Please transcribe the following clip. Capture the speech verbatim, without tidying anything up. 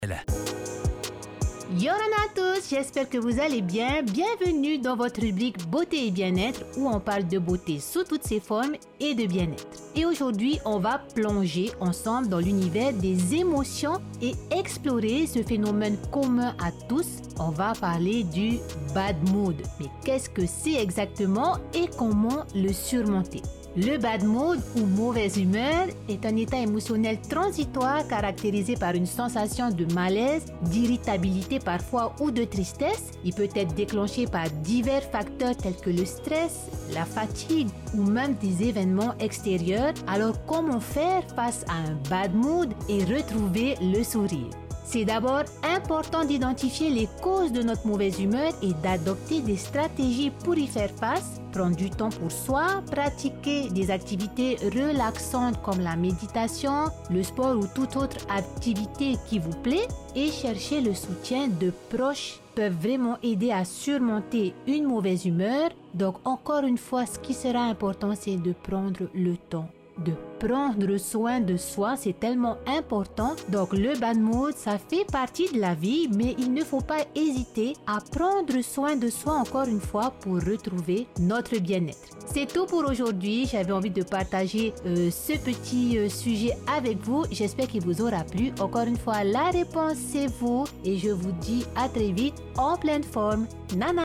Yoran à tous, j'espère que vous allez bien. Bienvenue dans votre rubrique Beauté et bien-être où on parle de beauté sous toutes ses formes et de bien-être. Et aujourd'hui, on va plonger ensemble dans l'univers des émotions et explorer ce phénomène commun à tous. On va parler du bad mood. Mais qu'est-ce que c'est exactement et comment le surmonter? Le bad mood ou mauvaise humeur est un état émotionnel transitoire caractérisé par une sensation de malaise, d'irritabilité parfois ou de tristesse. Il peut être déclenché par divers facteurs tels que le stress, la fatigue ou même des événements extérieurs. Alors comment faire face à un bad mood et retrouver le sourire? C'est d'abord important d'identifier les causes de notre mauvaise humeur et d'adopter des stratégies pour y faire face. Prendre du temps pour soi, pratiquer des activités relaxantes comme la méditation, le sport ou toute autre activité qui vous plaît et chercher le soutien de proches peuvent vraiment aider à surmonter une mauvaise humeur. Donc encore une fois, ce qui sera important, c'est de prendre le temps. De prendre soin de soi, c'est tellement important. Donc le bad mood, ça fait partie de la vie, mais il ne faut pas hésiter à prendre soin de soi encore une fois pour retrouver notre bien-être. C'est tout pour aujourd'hui. J'avais envie de partager euh, ce petit euh, sujet avec vous. J'espère qu'il vous aura plu. Encore une fois, la réponse c'est vous et je vous dis à très vite en pleine forme. Nana.